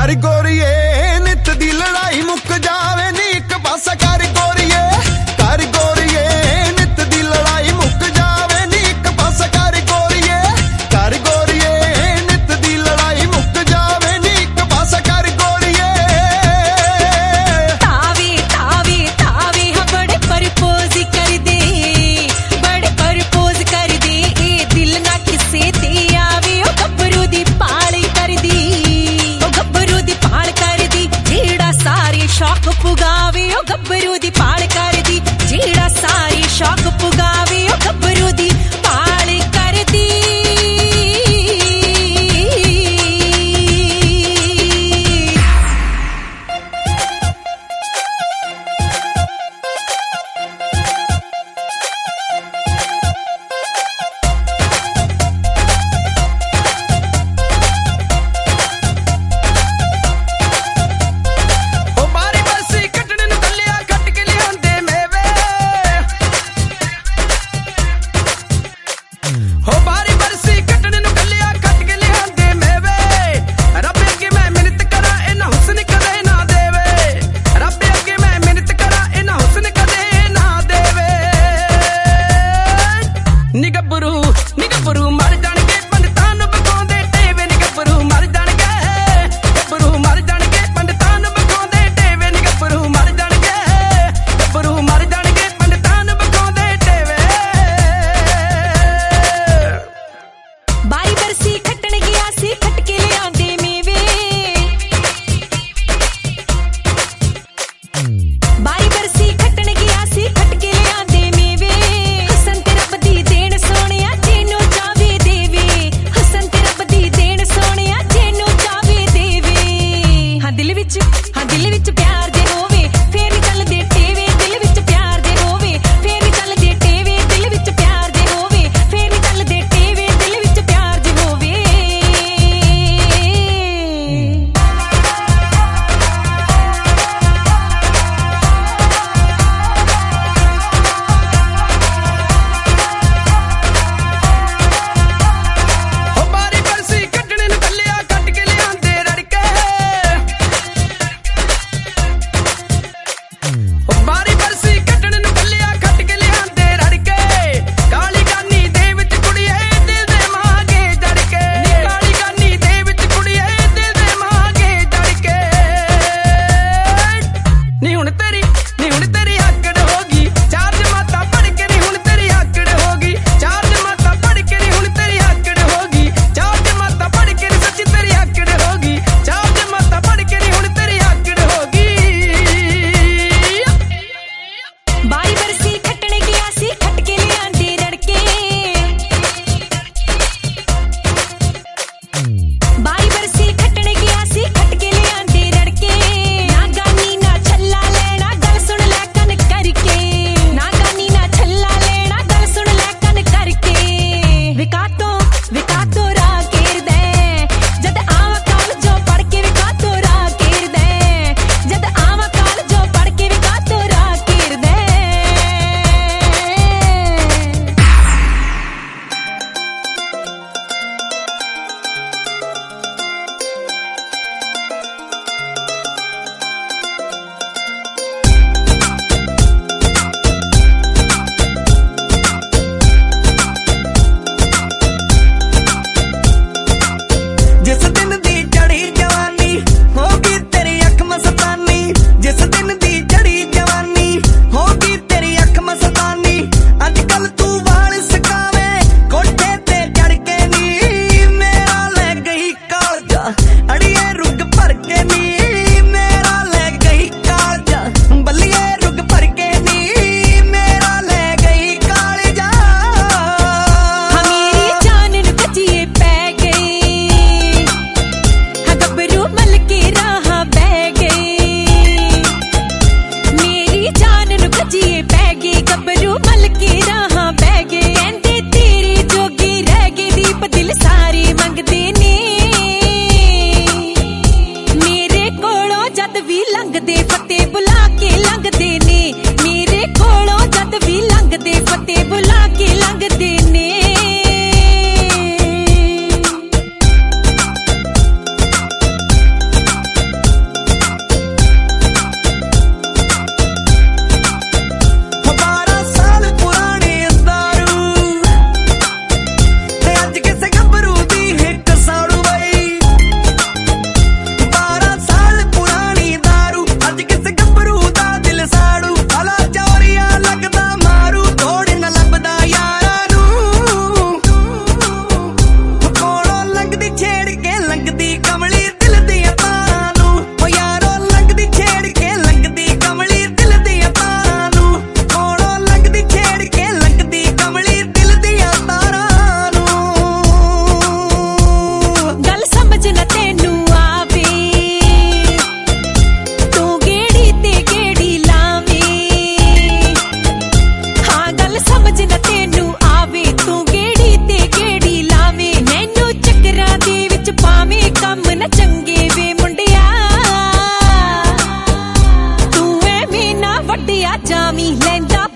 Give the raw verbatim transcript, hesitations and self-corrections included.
कर गोरिए नित दी लड़ाई मुक जावे नी एक पासा कर गोरिए कर गोरिए नित दी लड़ाई मुक जावे नी एक पासा कर गोरिए कर गोरिए नित दी लड़ाई मुक जावे नी एक पासा कर गोरिए तावी तावी तावी हाँ बड़े परपोज कर दे बड़े परपोज कर दे ए दिल ना किसे ते आवे ओ गब्बरू दी पाल कर दी ओ गब्बरू दी पाल कर दी जेड़ा सारे शौक पुगावे ओ गब्बरू दी पाल कर दी जेड़ा सारे शौक पुगावे ओ गब्बरू दी पाल कर दी ਜਾਵੀਂ ਲੈਂਦਾ